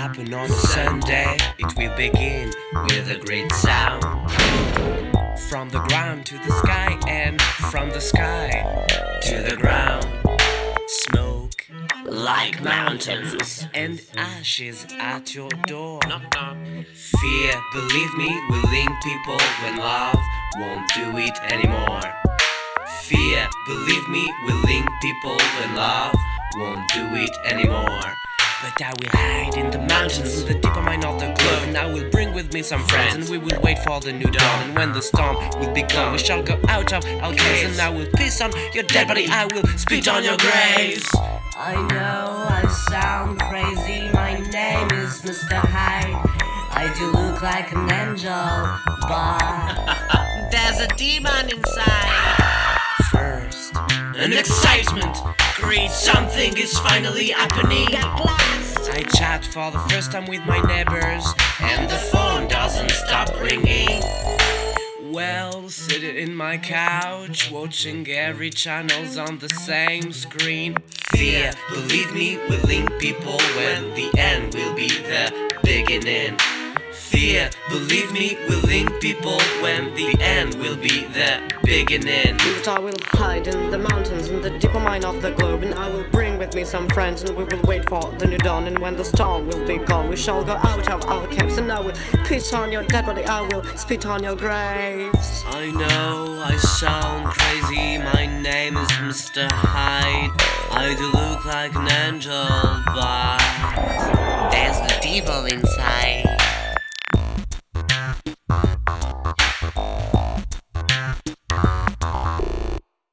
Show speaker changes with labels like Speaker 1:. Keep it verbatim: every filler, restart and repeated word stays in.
Speaker 1: happen on a Sunday. It will begin with a great sound. From the ground to the sky, and from the sky to the ground. Smoke like mountains and ashes at your door. Knock, knock. Fear, believe me, will link people when love won't do it anymore. Fear, believe me, will link people when love won't do it anymore. But I will hide in the mountains, in the deeper mind of the globe, and I will bring with me some friends, and we will wait for the new dawn. And when the storm will be gone, we shall go out of our caves, and I will piss on your dead body, I will spit on your graves.
Speaker 2: I know I sound crazy, my name is Mister Hyde. I do look like an angel, but
Speaker 3: there's a demon inside.
Speaker 1: First,
Speaker 3: An excitement, great something is finally happening. At last,
Speaker 1: I chat for the first time with my neighbors,
Speaker 3: and the phone doesn't stop ringing.
Speaker 1: well, sitting in my couch, watching every channel's on the same screen. Fear, believe me, will link people when the end will be the beginning. Fear, believe me, will link people when the end will be the beginning.
Speaker 4: But I will hide in the mountains, in the deeper mind of the globe, and I will bring with me some friends, and we will wait for the new dawn. And when the storm will be gone, we shall go out of our caves, and I will piss on your dead body, I will spit on your graves.
Speaker 1: I know I sound crazy, my name is Mister Hyde. I do look like an angel, but
Speaker 3: there's the devil inside.